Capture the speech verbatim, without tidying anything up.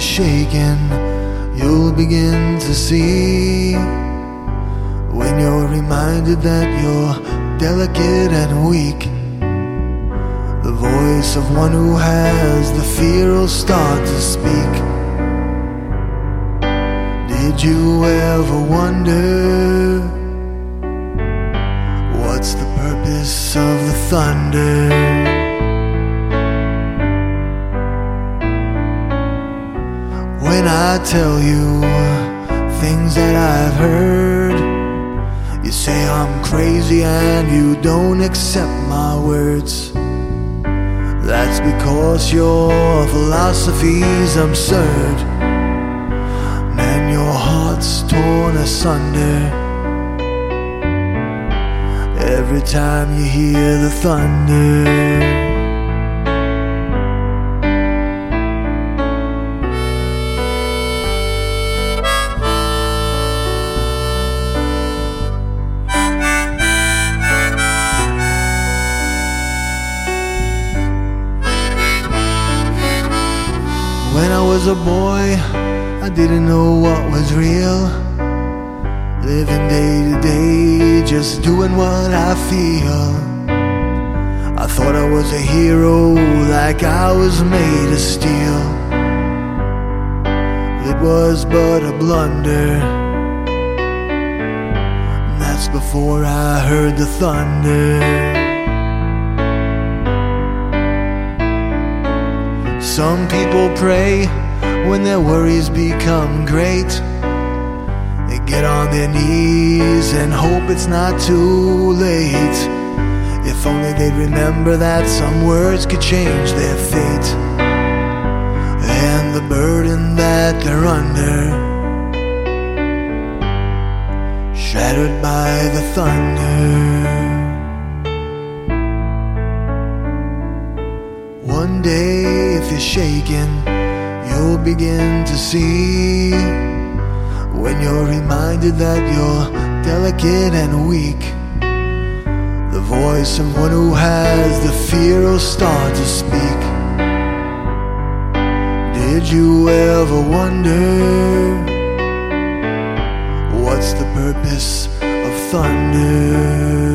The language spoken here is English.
you're shaken, you'll begin to see. When you're reminded that you're delicate and weak, the voice of one who has the fear will start to speak. Did you ever wonder what's the purpose of the thunder? When I tell you things that I've heard, you say I'm crazy and you don't accept my words. That's because your philosophy's absurd, and your heart's torn asunder every time you hear the thunder. When I was a boy, I didn't know what was real. Living day to day, just doing what I feel. I thought I was a hero, like I was made of steel. It was but a blunder. That's before I heard the thunder. Some people pray when their worries become great. They get on their knees and hope it's not too late. If only they'd remember that some words could change their fate, and the burden that they're under, shattered by the thunder. One day, if you're shaken, you'll begin to see. When you're reminded that you're delicate and weak, the voice of one who has the fear will start to speak. Did you ever wonder what's the purpose of thunder?